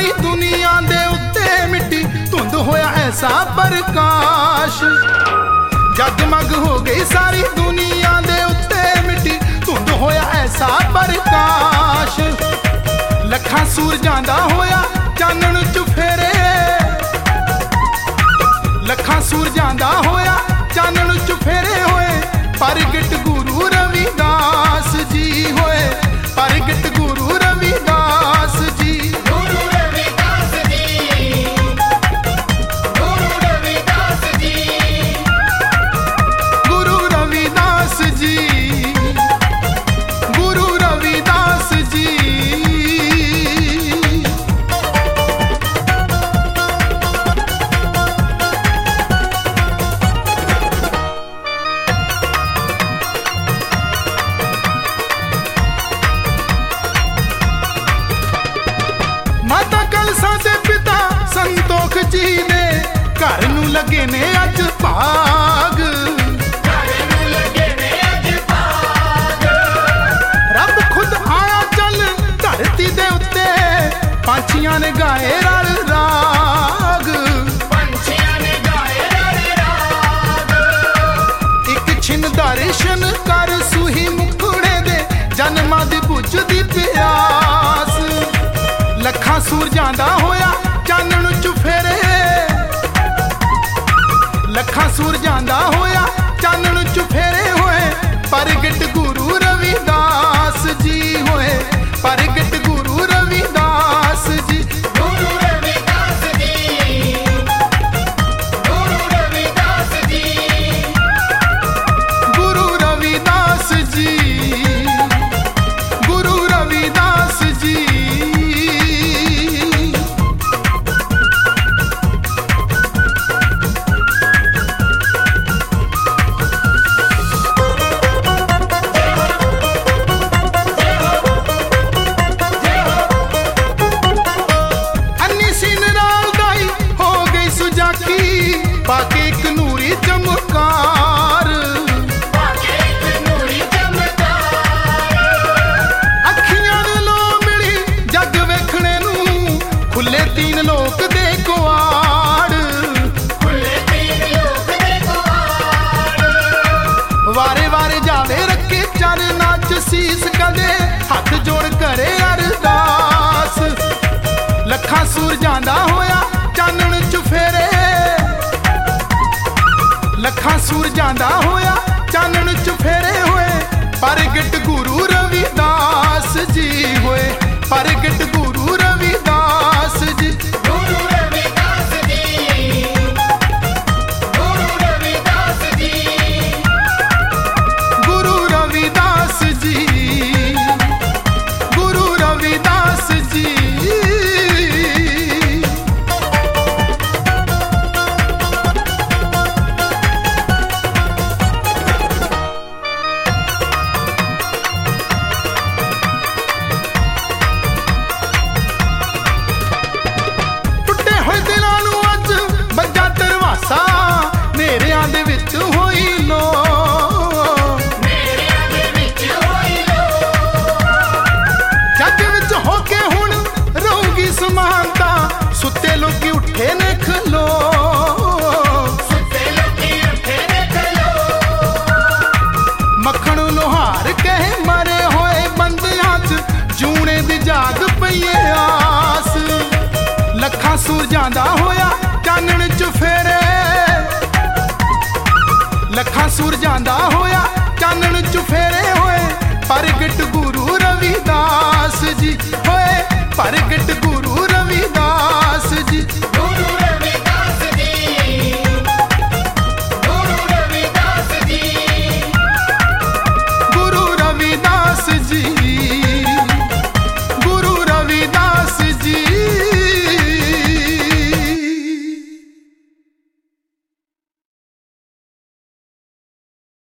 सारी दुनिया दे उत्ते मिट्टी धुंध होया ऐसा प्रकाश। जगमग हो गई सारी दुनिया दे उत्ते मिट्टी धुंध होया ऐसा प्रकाश। लखां सूरजां दा होया चानण चुफेरे, लखां सूरजां दा होया चानण चुफेरे होए। प्रगट गुरु रविदास जी होए, प्रगट गुरु रविदास जी। गुरु रविदास जी, गुरु रविदास जी, गुरु रविदास जी, गुरु रविदास जी। माता कलसा दे पिता संतोख जी ने घर नूं लगे ने अज भाग। घर नूं लगे ने अज भाग। रब खुद आया चल धरती दे उत्ते, पंछियां ने गाए रल राग। पंछियां ने गाए रल राग। एक छिन दर्शन कर सूही मुखड़े दे, जन्मां दी बुझदी प्यास। लखां सूरजां दा होया चानण चुफेरे, लखां सूरजां दा होया चानण चुफेरे होए। प्रगट गुरु रविदास जी होए, प्रगट गुरु रविदास जी। गुरु रविदास जी, गुरु रविदास जी, गुरु रविदास जी, गुरु रविदास जी। अन्नी सीन नाल दाई हो गई सुजाकी, पाके एक नूरी चमकार। पाके एक नूरी चमकार। अखियां ने लो मिली जग वेखणे नूं, खुले तीन लोक दे कुआड़। खुले तीन लोक दे द्वार। वारे वारे जावे रखे चरनां च सीस कदे, हथ जोड़ करे अरदास। लखां सूरजां दा होया चानण चुफेरे, लखां सूरजां दा होया चानण चुफेरे होए। प्रगट गुरु रविदास जी होए, प्रगट गुरु रविदास जी। गुरु रविदास जी, गुरु रविदास जी, गुरु रविदास जी, गुरु रविदास जी। टुटे होए दिलां नूं अज बज्जा दरवासा, नेरियां दे विच होई लो। मेरिਆਂ ਦੇ ਵਿੱਚ ਹੋਈ ਲੋ। जग विच होके हुण रहूगी समानता, सुते लोकी उठे ने खलो। ਸੁੱਤੇ ਲੋਕੀ ਉੱਠੇ ਦੇਖ ਲੋ। मखण लोहार कहे मरे होए बंदियां च, जूने दी जाग पईए आस। लखां सूरजां दा होया चानण चुफेरे, लखां सूरजां दा होया चानण चुफेरे होए। प्रगट गुरु रविदास जी होए, प्रगट गुरु रविदास जी।